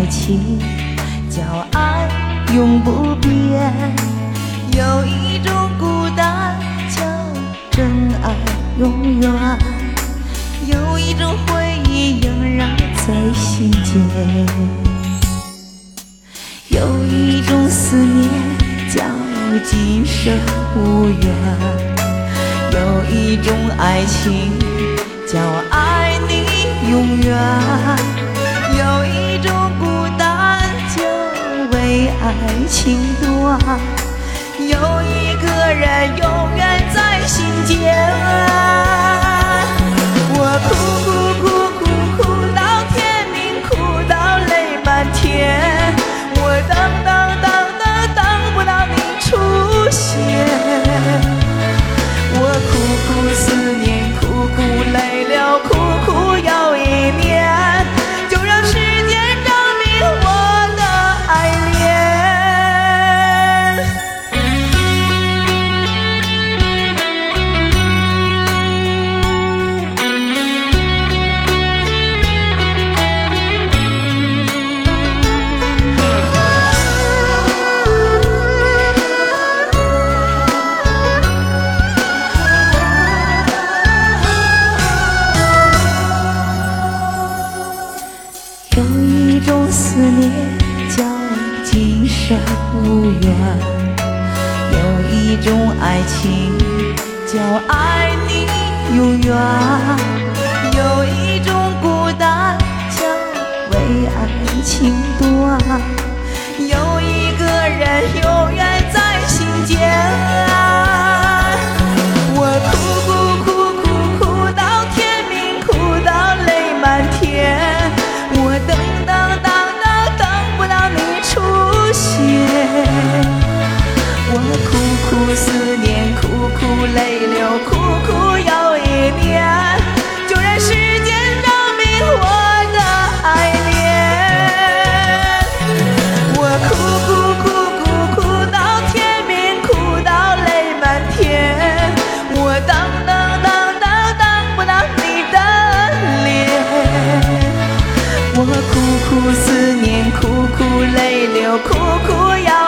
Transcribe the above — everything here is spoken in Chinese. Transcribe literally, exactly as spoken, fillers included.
情，叫爱永不变。有一种孤单，叫真爱永远。有一种回忆萦绕在心间，有一种思念叫今生无缘。有一种爱情叫爱你永远。有一种孤单就为爱情短。有一个人永远在心间。我哭哭哭哭哭到天明，哭到泪满天。我等等等等等不到你出现。我苦苦思念，苦苦泪流，苦苦又一年。就让时间证明我的爱恋。有一种思念叫今生无缘。有一种爱情叫爱你永远。有一种孤单叫为爱情短。有一个人永远在心间。我哭哭哭哭哭到天明，哭到泪满天。我等等等等等不到你出现。我苦苦思念，苦苦泪流，苦苦又一年。就让时间证明我的爱恋。我哭哭哭哭哭到天明，哭到泪满天。我等等等等等不到你的脸。我苦苦思念，苦苦泪流，苦苦要